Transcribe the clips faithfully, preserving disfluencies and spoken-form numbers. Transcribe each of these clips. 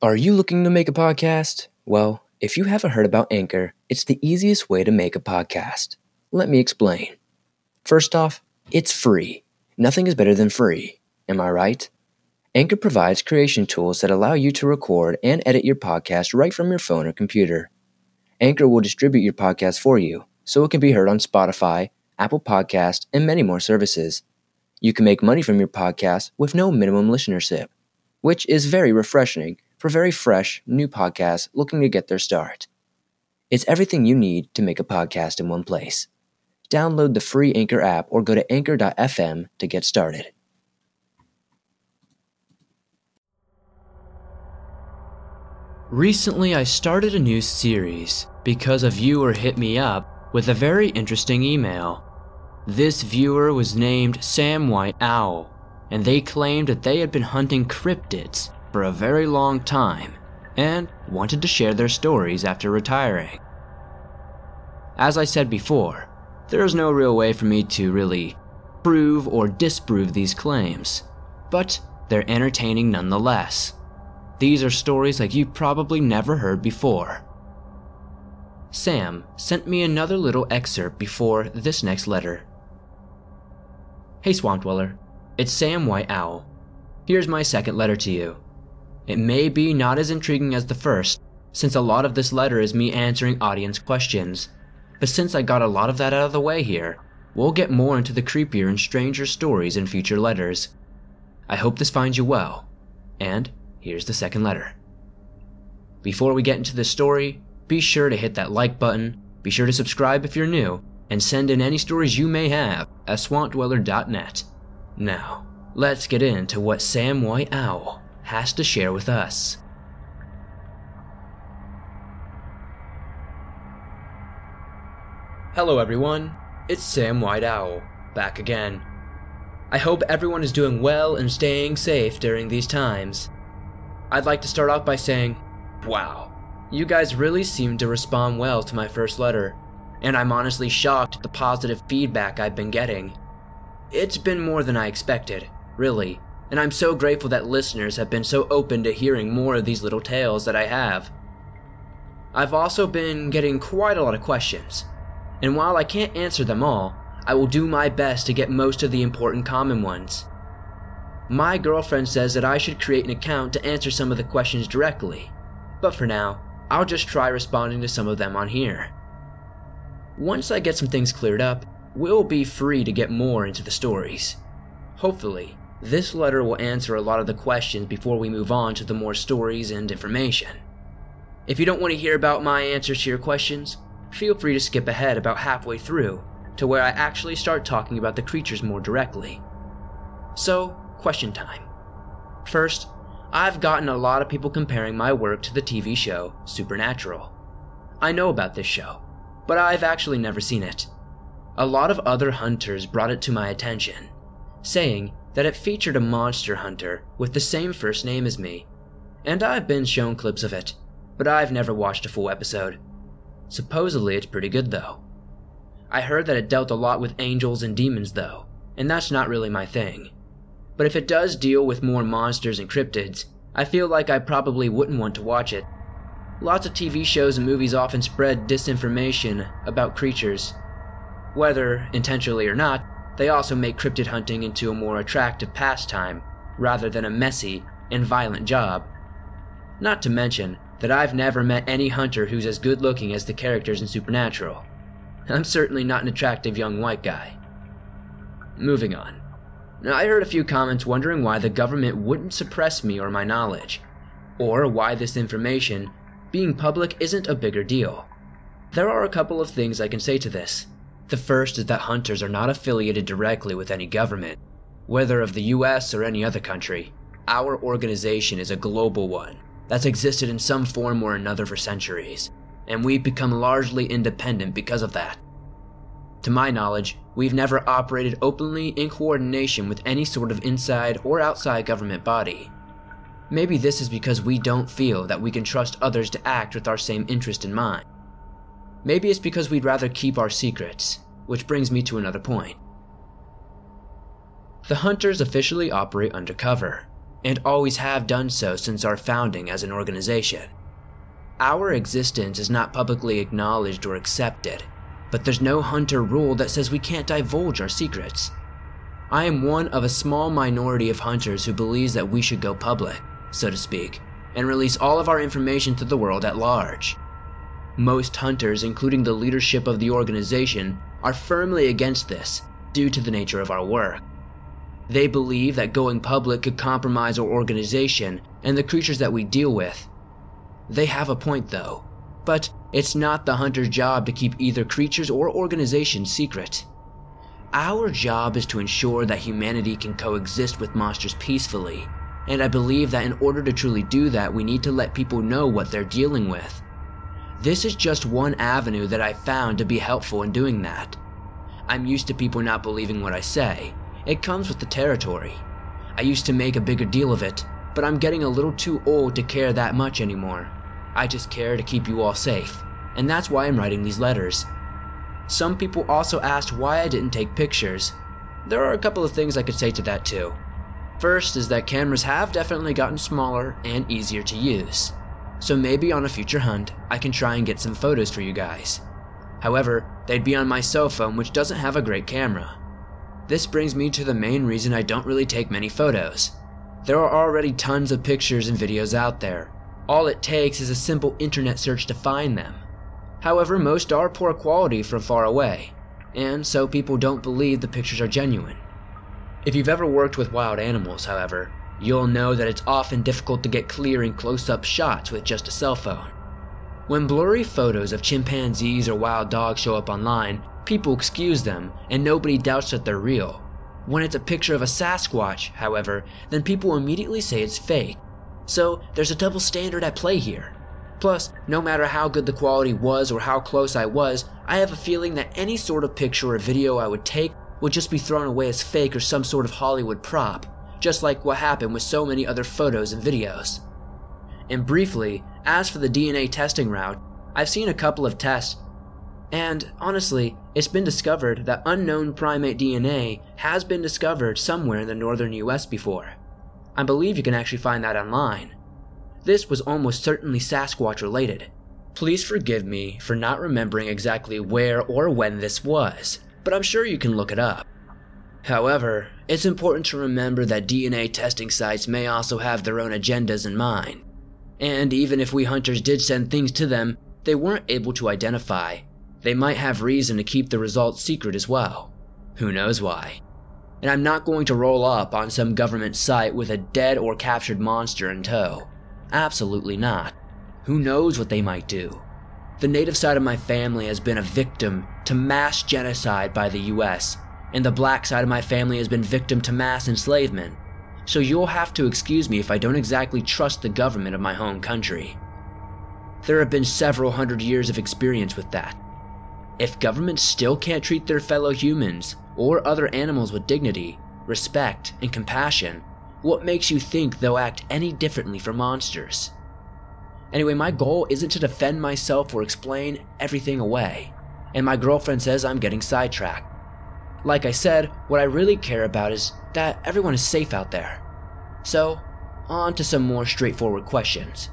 Are you looking to make a podcast? Well, if you haven't heard about Anchor, it's the easiest way to make a podcast. Let me explain. First off, it's free. Nothing is better than free. Am I right? Anchor provides creation tools that allow you to record and edit your podcast right from your phone or computer. Anchor will distribute your podcast for you, so it can be heard on Spotify, Apple Podcasts, and many more services. You can make money from your podcast with no minimum listenership, which is very refreshing for very fresh, new podcasts looking to get their start. It's everything you need to make a podcast in one place. Download the free Anchor app or go to anchor dot f m to get started. Recently, I started a new series because a viewer hit me up with a very interesting email. This viewer was named Sam White Owl, and they claimed that they had been hunting cryptids for a very long time and wanted to share their stories after retiring. As I said before, there is no real way for me to really prove or disprove these claims, but they're entertaining nonetheless. These are stories like you've probably never heard before. Sam sent me another little excerpt before this next letter. Hey Swamp Dweller, it's Sam White Owl. Here's my second letter to you. It may be not as intriguing as the first, since a lot of this letter is me answering audience questions, but since I got a lot of that out of the way here, we'll get more into the creepier and stranger stories in future letters. I hope this finds you well, and here's the second letter. Before we get into this story, be sure to hit that like button, be sure to subscribe if you're new, and send in any stories you may have at swamp dweller dot net. Now, let's get into what Sam White Owl has to share with us. Hello everyone, it's Sam White Owl, back again. I hope everyone is doing well and staying safe during these times. I'd like to start off by saying, wow, you guys really seem to respond well to my first letter, and I'm honestly shocked at the positive feedback I've been getting. It's been more than I expected, really, and I'm so grateful that listeners have been so open to hearing more of these little tales that I have. I've also been getting quite a lot of questions, and while I can't answer them all, I will do my best to get most of the important common ones. My girlfriend says that I should create an account to answer some of the questions directly, but for now, I'll just try responding to some of them on here. Once I get some things cleared up, we'll be free to get more into the stories. Hopefully, this letter will answer a lot of the questions before we move on to the more stories and information. If you don't want to hear about my answers to your questions, feel free to skip ahead about halfway through to where I actually start talking about the creatures more directly. So, question time. First, I've gotten a lot of people comparing my work to the T V show Supernatural. I know about this show, but I've actually never seen it. A lot of other hunters brought it to my attention, saying that it featured a monster hunter with the same first name as me, and I've been shown clips of it, but I've never watched a full episode. Supposedly it's pretty good though. I heard that it dealt a lot with angels and demons though, and that's not really my thing. But if it does deal with more monsters and cryptids, I feel like I probably wouldn't want to watch it. Lots of T V shows and movies often spread disinformation about creatures. Whether intentionally or not, they also make cryptid hunting into a more attractive pastime, rather than a messy and violent job. Not to mention that I've never met any hunter who's as good looking as the characters in Supernatural. I'm certainly not an attractive young white guy. Moving on. Now, I heard a few comments wondering why the government wouldn't suppress me or my knowledge, or why this information, being public, isn't a bigger deal. There are a couple of things I can say to this. The first is that hunters are not affiliated directly with any government, whether of the U S or any other country. Our organization is a global one that's existed in some form or another for centuries, and we've become largely independent because of that. To my knowledge, we've never operated openly in coordination with any sort of inside or outside government body. Maybe this is because we don't feel that we can trust others to act with our same interest in mind. Maybe it's because we'd rather keep our secrets, which brings me to another point. The hunters officially operate undercover, and always have done so since our founding as an organization. Our existence is not publicly acknowledged or accepted, but there's no hunter rule that says we can't divulge our secrets. I am one of a small minority of hunters who believes that we should go public, so to speak, and release all of our information to the world at large. Most hunters, including the leadership of the organization, are firmly against this due to the nature of our work. They believe that going public could compromise our organization and the creatures that we deal with. They have a point though, but it's not the hunter's job to keep either creatures or organizations secret. Our job is to ensure that humanity can coexist with monsters peacefully, and I believe that in order to truly do that, we need to let people know what they're dealing with. This is just one avenue that I've found to be helpful in doing that. I'm used to people not believing what I say. It comes with the territory. I used to make a bigger deal of it, but I'm getting a little too old to care that much anymore. I just care to keep you all safe, and that's why I'm writing these letters. Some people also asked why I didn't take pictures. There are a couple of things I could say to that too. First is that cameras have definitely gotten smaller and easier to use. So maybe on a future hunt, I can try and get some photos for you guys. However, they'd be on my cell phone, which doesn't have a great camera. This brings me to the main reason I don't really take many photos. There are already tons of pictures and videos out there. All it takes is a simple internet search to find them. However, most are poor quality from far away, and so people don't believe the pictures are genuine. If you've ever worked with wild animals, however, you'll know that it's often difficult to get clear and close-up shots with just a cell phone. When blurry photos of chimpanzees or wild dogs show up online, people excuse them and nobody doubts that they're real. When it's a picture of a Sasquatch, however, then people immediately say it's fake. So there's a double standard at play here. Plus, no matter how good the quality was or how close I was, I have a feeling that any sort of picture or video I would take would just be thrown away as fake or some sort of Hollywood prop, just like what happened with so many other photos and videos. And briefly, as for the D N A testing route, I've seen a couple of tests, and honestly, it's been discovered that unknown primate D N A has been discovered somewhere in the northern U S before. I believe you can actually find that online. This was almost certainly Sasquatch related. Please forgive me for not remembering exactly where or when this was, but I'm sure you can look it up. However, it's important to remember that D N A testing sites may also have their own agendas in mind. And even if we hunters did send things to them they weren't able to identify, they might have reason to keep the results secret as well. Who knows why? And I'm not going to roll up on some government site with a dead or captured monster in tow. Absolutely not. Who knows what they might do? The native side of my family has been a victim to mass genocide by the U S, and the black side of my family has been victim to mass enslavement. So you'll have to excuse me if I don't exactly trust the government of my home country. There have been several hundred years of experience with that. If governments still can't treat their fellow humans or other animals with dignity, respect, and compassion, what makes you think they'll act any differently for monsters? Anyway, my goal isn't to defend myself or explain everything away, and my girlfriend says I'm getting sidetracked. Like I said, what I really care about is that everyone is safe out there. So, on to some more straightforward questions.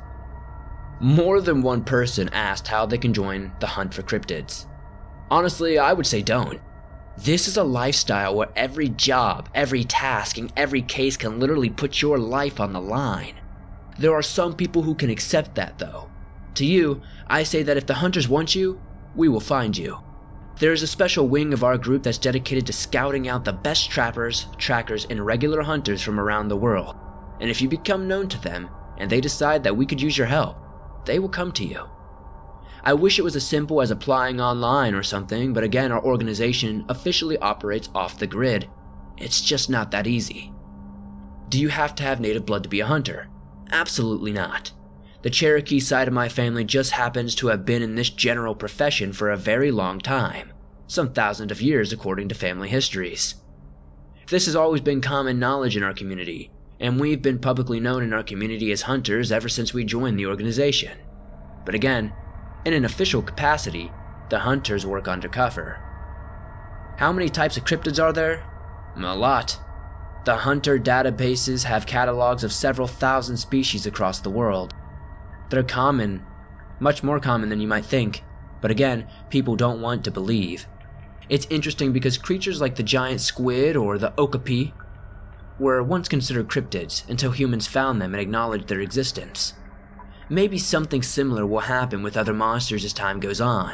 More than one person asked how they can join the hunt for cryptids. Honestly, I would say don't. This is a lifestyle where every job, every task, and every case can literally put your life on the line. There are some people who can accept that though. To you, I say that if the hunters want you, we will find you. There is a special wing of our group that's dedicated to scouting out the best trappers, trackers, and regular hunters from around the world. And if you become known to them, and they decide that we could use your help, they will come to you. I wish it was as simple as applying online or something, but again, our organization officially operates off the grid. It's just not that easy. Do you have to have native blood to be a hunter? Absolutely not. The Cherokee side of my family just happens to have been in this general profession for a very long time, some thousands of years according to family histories. This has always been common knowledge in our community, and we've been publicly known in our community as hunters ever since we joined the organization. But again, in an official capacity, the hunters work undercover. How many types of cryptids are there? A lot. The hunter databases have catalogs of several thousand species across the world. They're common, much more common than you might think, but again, people don't want to believe. It's interesting because creatures like the giant squid or the okapi were once considered cryptids until humans found them and acknowledged their existence. Maybe something similar will happen with other monsters as time goes on.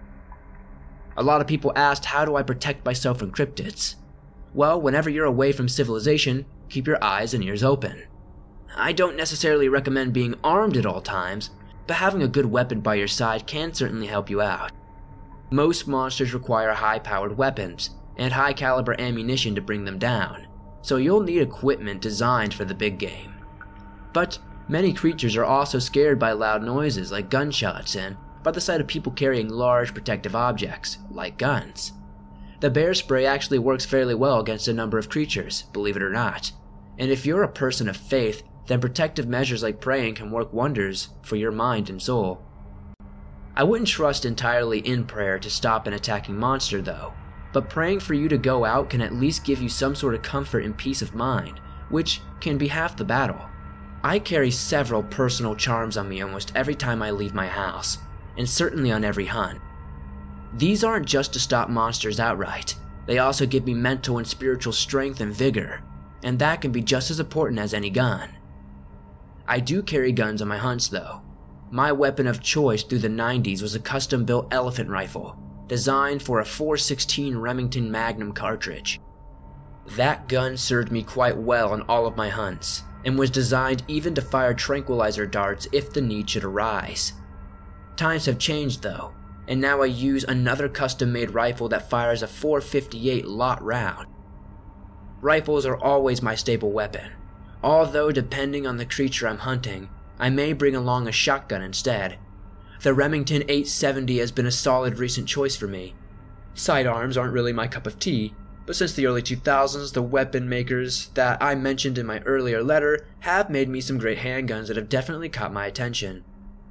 A lot of people asked, how do I protect myself from cryptids? Well, whenever you're away from civilization, keep your eyes and ears open. I don't necessarily recommend being armed at all times, but having a good weapon by your side can certainly help you out. Most monsters require high-powered weapons and high-caliber ammunition to bring them down, so you'll need equipment designed for the big game. But many creatures are also scared by loud noises like gunshots and by the sight of people carrying large protective objects, like guns. The bear spray actually works fairly well against a number of creatures, believe it or not. And if you're a person of faith, then protective measures like praying can work wonders for your mind and soul. I wouldn't trust entirely in prayer to stop an attacking monster though, but praying for you to go out can at least give you some sort of comfort and peace of mind, which can be half the battle. I carry several personal charms on me almost every time I leave my house, and certainly on every hunt. These aren't just to stop monsters outright, they also give me mental and spiritual strength and vigor, and that can be just as important as any gun. I do carry guns on my hunts though. My weapon of choice through the nineties was a custom-built elephant rifle, designed for a four sixteen Remington Magnum cartridge. That gun served me quite well on all of my hunts, and was designed even to fire tranquilizer darts if the need should arise. Times have changed though, and now I use another custom-made rifle that fires a four fifty-eight lot round. Rifles are always my staple weapon, although depending on the creature I'm hunting, I may bring along a shotgun instead. The Remington eight seventy has been a solid recent choice for me. Sidearms aren't really my cup of tea, but since the early two thousands, the weapon makers that I mentioned in my earlier letter have made me some great handguns that have definitely caught my attention.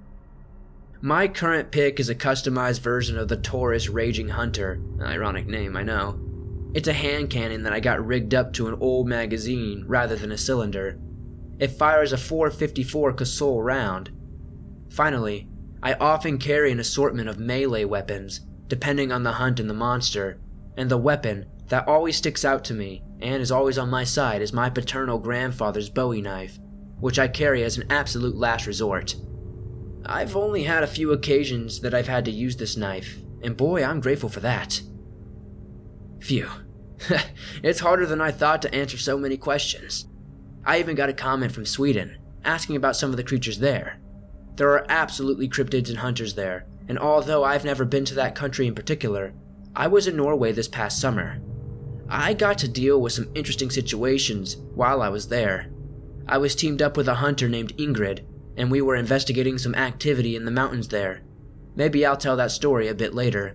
My current pick is a customized version of the Taurus Raging Hunter, an ironic name, I know. It's a hand cannon that I got rigged up to an old magazine rather than a cylinder. It fires a four fifty-four Casull round. Finally, I often carry an assortment of melee weapons, depending on the hunt and the monster, and the weapon that always sticks out to me and is always on my side is my paternal grandfather's Bowie knife, which I carry as an absolute last resort. I've only had a few occasions that I've had to use this knife, and boy, I'm grateful for that. Phew. It's harder than I thought to answer so many questions. I even got a comment from Sweden, asking about some of the creatures there. There are absolutely cryptids and hunters there, and although I've never been to that country in particular, I was in Norway this past summer. I got to deal with some interesting situations while I was there. I was teamed up with a hunter named Ingrid, and we were investigating some activity in the mountains there. Maybe I'll tell that story a bit later.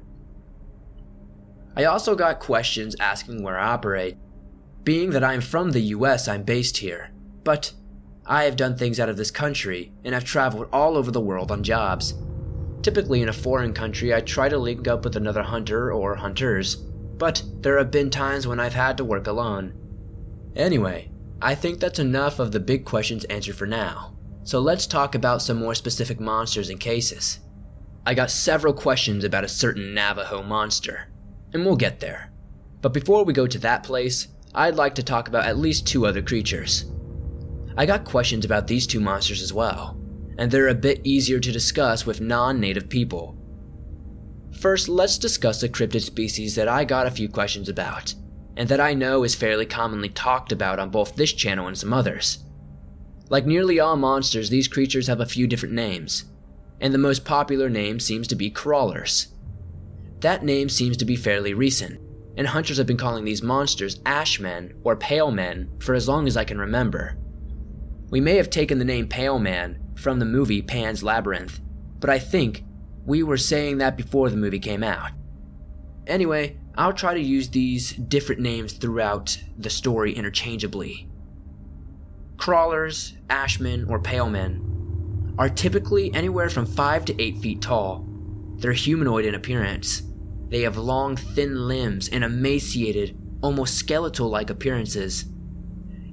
I also got questions asking where I operate. Being that I'm from the U S, I'm based here, but I have done things out of this country and have traveled all over the world on jobs. Typically in a foreign country, I try to link up with another hunter or hunters, but there have been times when I've had to work alone. Anyway, I think that's enough of the big questions answered for now. So let's talk about some more specific monsters and cases. I got several questions about a certain Navajo monster, and we'll get there. But before we go to that place, I'd like to talk about at least two other creatures. I got questions about these two monsters as well, and they're a bit easier to discuss with non-native people. First, let's discuss a cryptid species that I got a few questions about, and that I know is fairly commonly talked about on both this channel and some others. Like nearly all monsters, these creatures have a few different names, and the most popular name seems to be crawlers. That name seems to be fairly recent, and hunters have been calling these monsters ashmen or pale men for as long as I can remember. We may have taken the name Pale Man from the movie Pan's Labyrinth, but I think we were saying that before the movie came out. Anyway, I'll try to use these different names throughout the story interchangeably. Crawlers, ashmen, or pale men are typically anywhere from five to eight feet tall. They're humanoid in appearance. They have long, thin limbs and emaciated, almost skeletal-like appearances.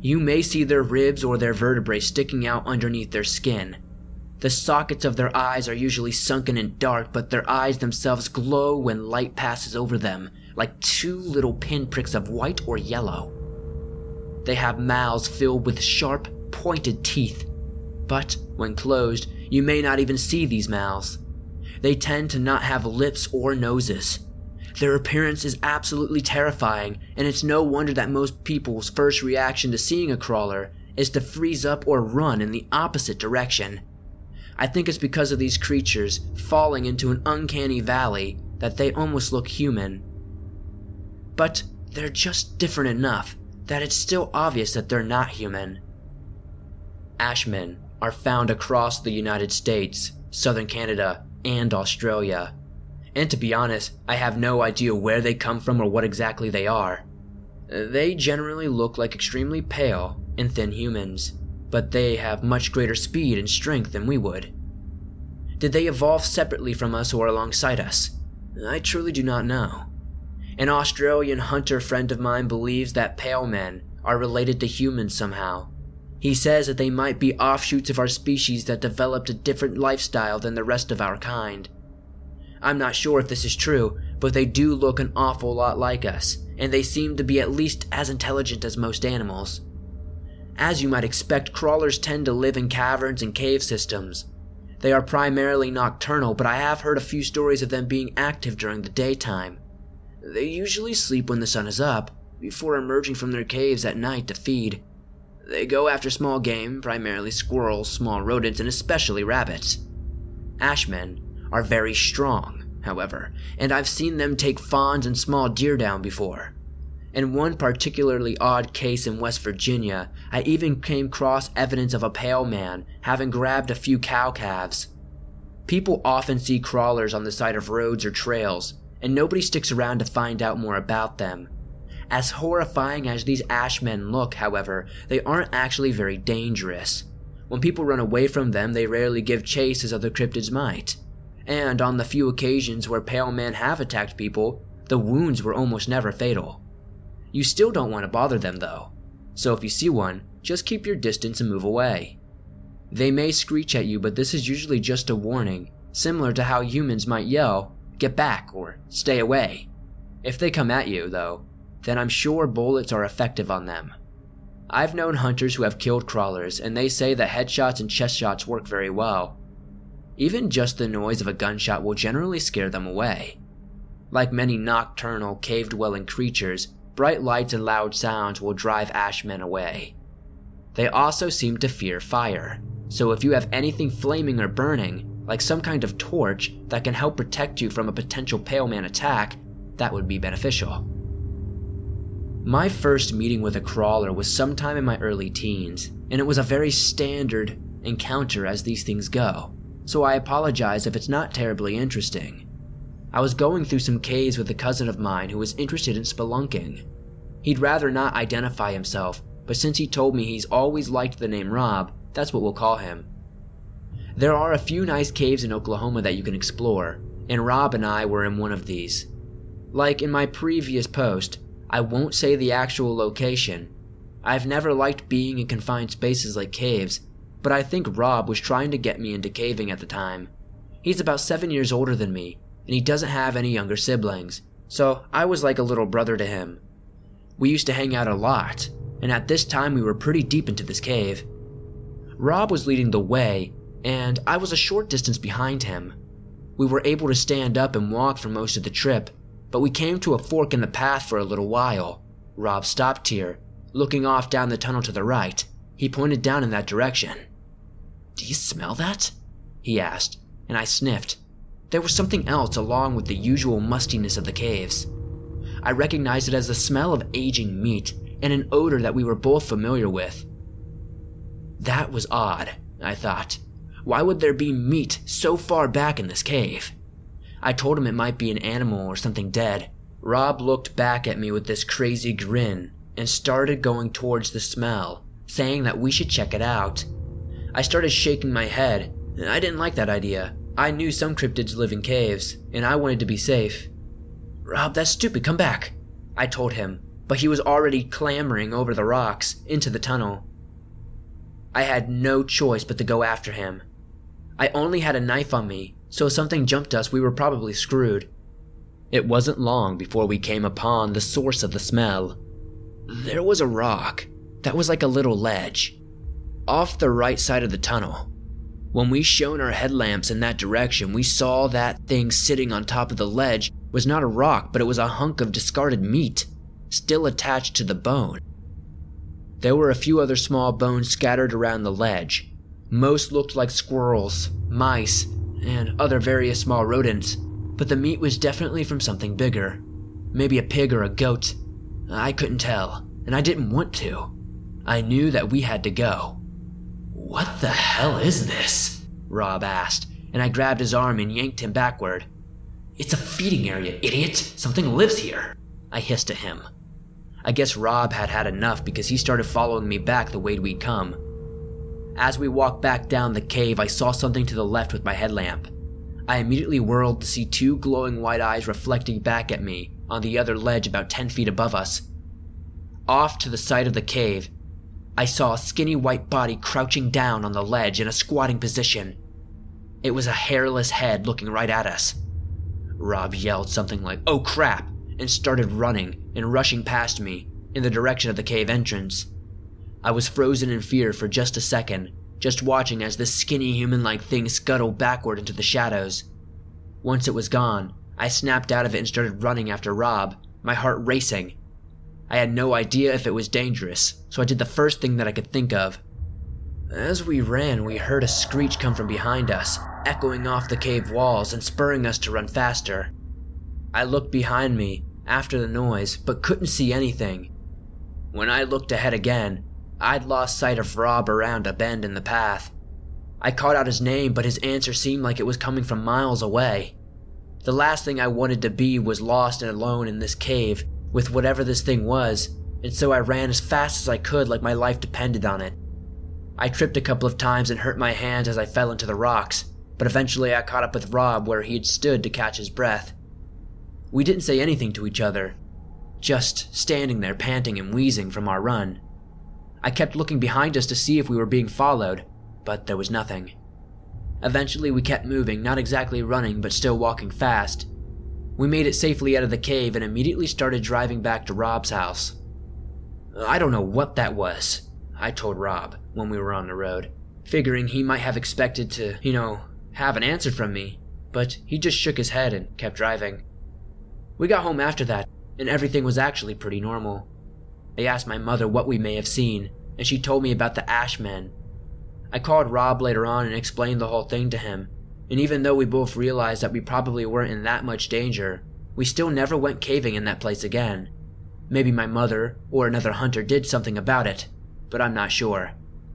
You may see their ribs or their vertebrae sticking out underneath their skin. The sockets of their eyes are usually sunken and dark, but their eyes themselves glow when light passes over them, like two little pinpricks of white or yellow. They have mouths filled with sharp, pointed teeth, but when closed, you may not even see these mouths. They tend to not have lips or noses. Their appearance is absolutely terrifying, and it's no wonder that most people's first reaction to seeing a crawler is to freeze up or run in the opposite direction. I think it's because of these creatures falling into an uncanny valley that they almost look human. But they're just different enough that it's still obvious that they're not human. Ashmen are found across the United States, southern Canada, and Australia. And to be honest, I have no idea where they come from or what exactly they are. They generally look like extremely pale and thin humans, but they have much greater speed and strength than we would. Did they evolve separately from us or alongside us? I truly do not know. An Australian hunter friend of mine believes that pale men are related to humans somehow. He says that they might be offshoots of our species that developed a different lifestyle than the rest of our kind. I'm not sure if this is true, but they do look an awful lot like us, and they seem to be at least as intelligent as most animals. As you might expect, crawlers tend to live in caverns and cave systems. They are primarily nocturnal, but I have heard a few stories of them being active during the daytime. They usually sleep when the sun is up, before emerging from their caves at night to feed. They go after small game, primarily squirrels, small rodents, and especially rabbits. Ashmen are very strong, however, and I've seen them take fawns and small deer down before. In one particularly odd case in West Virginia, I even came across evidence of a pale man having grabbed a few cow calves. People often see crawlers on the side of roads or trails, and nobody sticks around to find out more about them. As horrifying as these Ashmen look, however, they aren't actually very dangerous. When people run away from them, they rarely give chase as other cryptids might. And on the few occasions where pale men have attacked people, the wounds were almost never fatal. You still don't want to bother them though, so if you see one, just keep your distance and move away. They may screech at you, but this is usually just a warning, similar to how humans might yell, "Get back," or "Stay away." If they come at you, though, then I'm sure bullets are effective on them. I've known hunters who have killed crawlers, and they say that headshots and chest shots work very well. Even just the noise of a gunshot will generally scare them away. Like many nocturnal, cave-dwelling creatures, bright lights and loud sounds will drive Ashmen away. They also seem to fear fire, so if you have anything flaming or burning, like some kind of torch that can help protect you from a potential pale man attack, that would be beneficial. My first meeting with a crawler was sometime in my early teens, and it was a very standard encounter as these things go, so I apologize if it's not terribly interesting. I was going through some caves with a cousin of mine who was interested in spelunking. He'd rather not identify himself, but since he told me he's always liked the name Rob, that's what we'll call him. There are a few nice caves in Oklahoma that you can explore, and Rob and I were in one of these. Like in my previous post, I won't say the actual location. I've never liked being in confined spaces like caves, but I think Rob was trying to get me into caving at the time. He's about seven years older than me, and he doesn't have any younger siblings, so I was like a little brother to him. We used to hang out a lot, and at this time we were pretty deep into this cave. Rob was leading the way, and I was a short distance behind him. We were able to stand up and walk for most of the trip, but we came to a fork in the path for a little while. Rob stopped here, looking off down the tunnel to the right. He pointed down in that direction. "Do you smell that?" he asked, and I sniffed. There was something else along with the usual mustiness of the caves. I recognized it as the smell of aging meat and an odor that we were both familiar with. That was odd, I thought. Why would there be meat so far back in this cave? I told him it might be an animal or something dead. Rob looked back at me with this crazy grin and started going towards the smell, saying that we should check it out. I started shaking my head. I didn't like that idea. I knew some cryptids live in caves, and I wanted to be safe. "Rob, that's stupid, come back," I told him, but he was already clambering over the rocks into the tunnel. I had no choice but to go after him. I only had a knife on me, so if something jumped us, we were probably screwed. It wasn't long before we came upon the source of the smell. There was a rock that was like a little ledge, off the right side of the tunnel. When we shone our headlamps in that direction, we saw that thing sitting on top of the ledge was not a rock, but it was a hunk of discarded meat, still attached to the bone. There were a few other small bones scattered around the ledge. Most looked like squirrels, mice, and other various small rodents, but the meat was definitely from something bigger. Maybe a pig or a goat. I couldn't tell, and I didn't want to. I knew that we had to go. "What the hell is this?" Rob asked, and I grabbed his arm and yanked him backward. "It's a feeding area, idiot! Something lives here!" I hissed at him. I guess Rob had had enough because he started following me back the way we'd come. As we walked back down the cave, I saw something to the left with my headlamp. I immediately whirled to see two glowing white eyes reflecting back at me on the other ledge about ten feet above us. Off to the side of the cave, I saw a skinny white body crouching down on the ledge in a squatting position. It was a hairless head looking right at us. Rob yelled something like, "Oh crap," and started running and rushing past me in the direction of the cave entrance. I was frozen in fear for just a second, just watching as this skinny human-like thing scuttled backward into the shadows. Once it was gone, I snapped out of it and started running after Rob, my heart racing. I had no idea if it was dangerous, so I did the first thing that I could think of. As we ran, we heard a screech come from behind us, echoing off the cave walls and spurring us to run faster. I looked behind me after the noise, but couldn't see anything. When I looked ahead again, I'd lost sight of Rob around a bend in the path. I called out his name, but his answer seemed like it was coming from miles away. The last thing I wanted to be was lost and alone in this cave with whatever this thing was, and so I ran as fast as I could like my life depended on it. I tripped a couple of times and hurt my hands as I fell into the rocks, but eventually I caught up with Rob where he had stood to catch his breath. We didn't say anything to each other, just standing there panting and wheezing from our run. I kept looking behind us to see if we were being followed, but there was nothing. Eventually we kept moving, not exactly running, but still walking fast. We made it safely out of the cave and immediately started driving back to Rob's house. "I don't know what that was," I told Rob when we were on the road, figuring he might have expected to, you know, have an answer from me, but he just shook his head and kept driving. We got home after that, and everything was actually pretty normal. I asked my mother what we may have seen, and she told me about the Ashmen. I called Rob later on and explained the whole thing to him, and even though we both realized that we probably weren't in that much danger, we still never went caving in that place again. Maybe my mother or another hunter did something about it, but I'm not sure.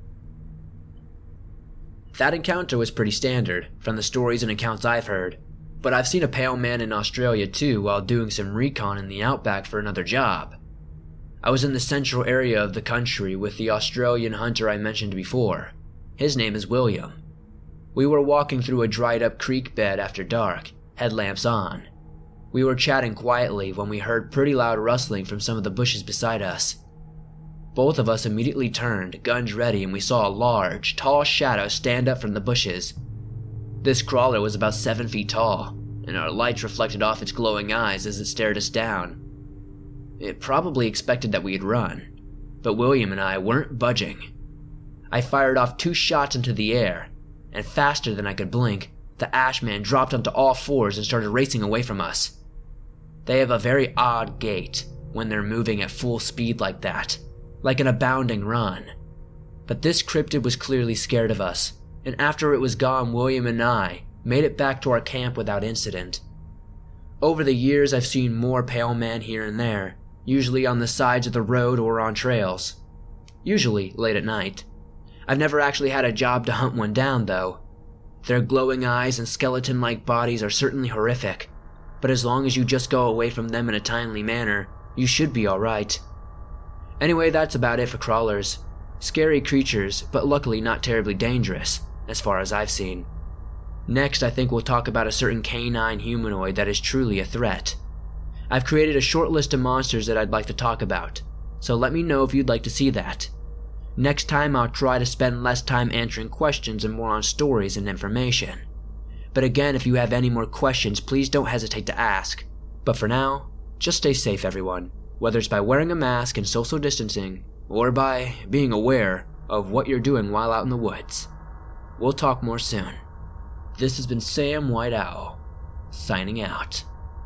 That encounter was pretty standard, from the stories and accounts I've heard, but I've seen a pale man in Australia too while doing some recon in the outback for another job. I was in the central area of the country with the Australian hunter I mentioned before. His name is William. We were walking through a dried-up creek bed after dark, headlamps on. We were chatting quietly when we heard pretty loud rustling from some of the bushes beside us. Both of us immediately turned, guns ready, and we saw a large, tall shadow stand up from the bushes. This crawler was about seven feet tall, and our lights reflected off its glowing eyes as it stared us down. It probably expected that we'd run, but William and I weren't budging. I fired off two shots into the air, and faster than I could blink, the Ashman dropped onto all fours and started racing away from us. They have a very odd gait when they're moving at full speed like that, like an abounding run. But this cryptid was clearly scared of us, and after it was gone, William and I made it back to our camp without incident. Over the years, I've seen more pale men here and there, usually on the sides of the road or on trails. Usually late at night. I've never actually had a job to hunt one down, though. Their glowing eyes and skeleton-like bodies are certainly horrific, but as long as you just go away from them in a timely manner, you should be alright. Anyway, that's about it for crawlers. Scary creatures, but luckily not terribly dangerous, as far as I've seen. Next, I think we'll talk about a certain canine humanoid that is truly a threat. I've created a short list of monsters that I'd like to talk about, so let me know if you'd like to see that. Next time I'll try to spend less time answering questions and more on stories and information. But again, if you have any more questions, please don't hesitate to ask. But for now, just stay safe everyone, whether it's by wearing a mask and social distancing, or by being aware of what you're doing while out in the woods. We'll talk more soon. This has been Sam White Owl, signing out.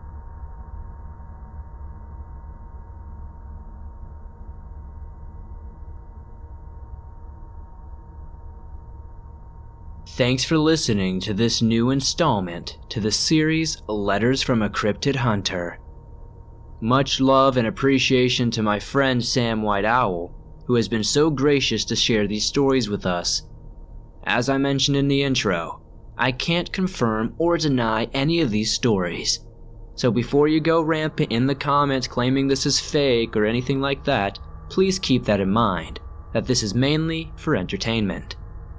Thanks for listening to this new installment to the series Letters from a Cryptid Hunter. Much love and appreciation to my friend Sam White Owl, who has been so gracious to share these stories with us. As I mentioned in the intro, I can't confirm or deny any of these stories. So before you go rampant in the comments claiming this is fake or anything like that, please keep that in mind, that this is mainly for entertainment.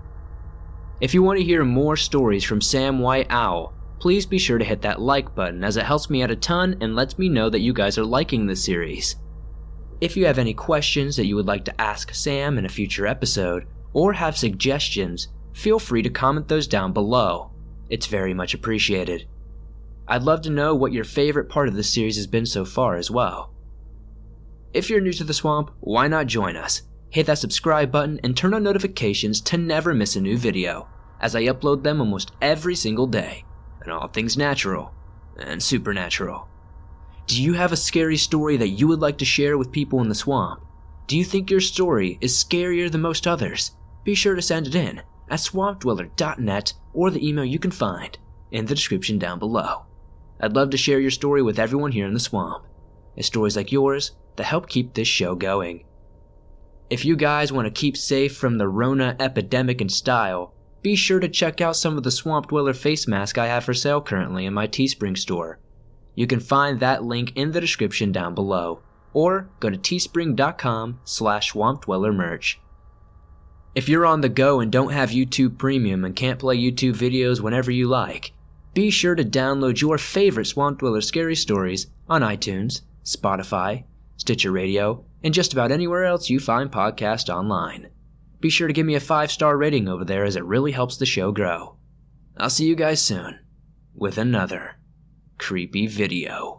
If you want to hear more stories from Sam White Owl, please be sure to hit that like button as it helps me out a ton and lets me know that you guys are liking this series. If you have any questions that you would like to ask Sam in a future episode, or have suggestions, feel free to comment those down below. It's very much appreciated. I'd love to know what your favorite part of this series has been so far as well. If you're new to the swamp, why not join us? Hit that subscribe button and turn on notifications to never miss a new video, as I upload them almost every single day, and all things natural and supernatural. Do you have a scary story that you would like to share with people in the swamp? Do you think your story is scarier than most others? Be sure to send it in at swamp dweller dot net or the email you can find in the description down below. I'd love to share your story with everyone here in the swamp. It's stories like yours that help keep this show going. If you guys want to keep safe from the Rona epidemic in style, be sure to check out some of the Swamp Dweller face masks I have for sale currently in my Teespring store. You can find that link in the description down below, or go to teespring dot com slash swamp dweller merch. If you're on the go and don't have YouTube Premium and can't play YouTube videos whenever you like, be sure to download your favorite Swamp Dweller scary stories on iTunes, Spotify, Stitcher Radio, and just about anywhere else you find podcasts online. Be sure to give me a five star rating over there as it really helps the show grow. I'll see you guys soon with another creepy video.